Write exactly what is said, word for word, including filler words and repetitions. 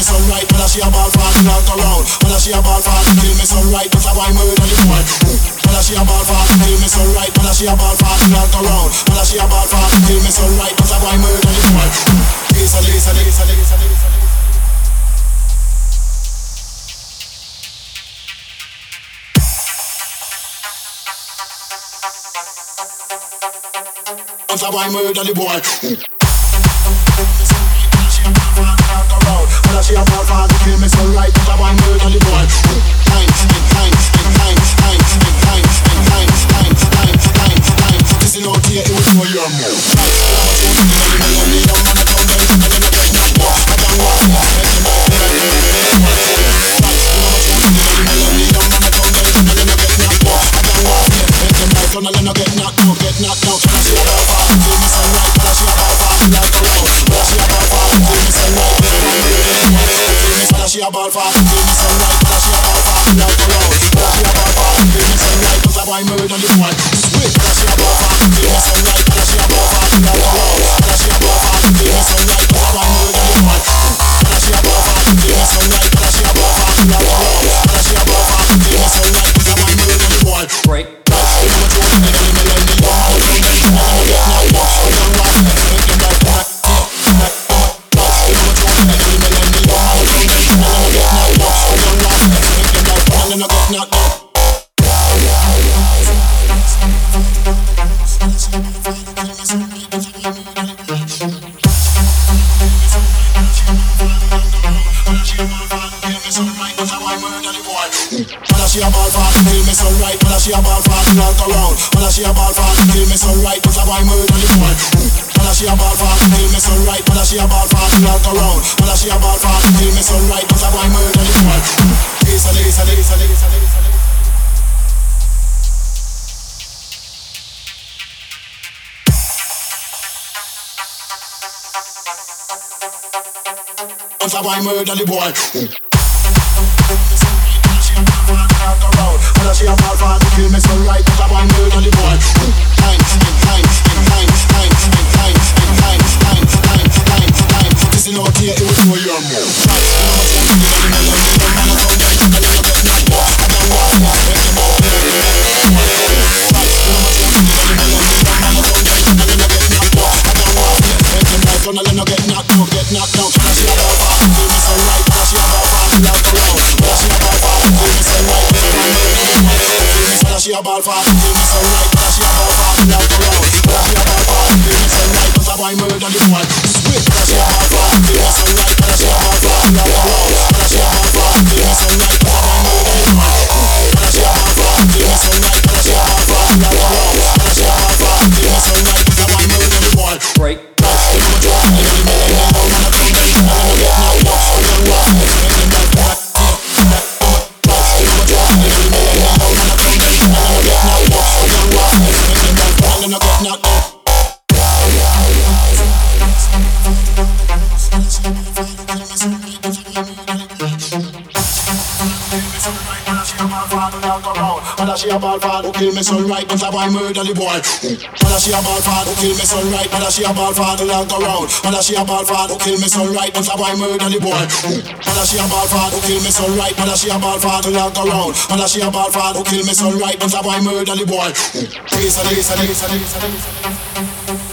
so right, but she a ball fat, like around. But she a ball fat, kill me so right, but I murder the boy. But she a ball fat, kill me so right, but she a ball fat, like around. But she a ball fat, kill me so right, but I murder the boy. Lisa, Lisa, Lisa, Lisa, Lisa. But I murder the boy. But she a ball fat, kill me so right, but I murder the boy. Nine, nine, nine, nine, nine, nine, nine, nine, nine, nine. This is not here, it was for your mouth. Gonna let her get knocked out, get knocked out. But she a ball fat, kill me so right, but she a ball fat, like around. But she a ball fat, kill me so right, but she a ball fat, kill me so right, but she a ball fat, like around. But she a ball fat, kill me so right, but I murder the boy. Sweet, but she a ball fat, kill me so right, but she a ball fat, like around. But she a ball fat, kill me so right, but I murder the boy. But she a ball fat, kill me so right, but she a ball fat, like around. But she a ball fat, kill me so right, but I murder the boy. Break. She a ball fat, kill me so right, but she a ball fat, like around. But she a ball fat, kill me so right, but I murder the boy. But she a ball fat, kill me so right, but she a ball fat, like around. But she a ball fat, kill me so right, but I murder the boy. Lisa, Lisa, Lisa, Lisa, Lisa. But I murder the boy. But she a ball fat, kill me so right, but I murder the boy. Nine, nine, nine, nine, nine, nine, nine, nine, nine, nine. This is not here, it was for your mouth. Gonna let her get knocked out, get knocked out. But she a ball fat, kill me so right, but she a ball fat, like around. But she a ball fat, kill me so right, but I murder the boy. But she a ball fat, kill me so right, but she a ball fat, like around. But she a ball fat, kill me so right, but I murder the boy. Sweet, but she a ball fat, kill me so right, but she a ball fat, like around. But she a ball fat, kill me so right, but I murder the boy. But she a ball fat, kill me so right, but she a ball fat, like around. But she a ball fat, kill me so right, but I murder the boy. Break. But she a ball fat, who kill me so right, but I murder the boy. But she a ball fat, who kill me so right, but she a ball fat, like around. But she a ball fat, who kill me so right, but I murder the boy. But she a ball fat, who kill me so right, but she a ball fat, like around. But she a ball fat, who kill me so right, but I murder the boy. Lisa, Lisa, Lisa, Lisa, Lisa.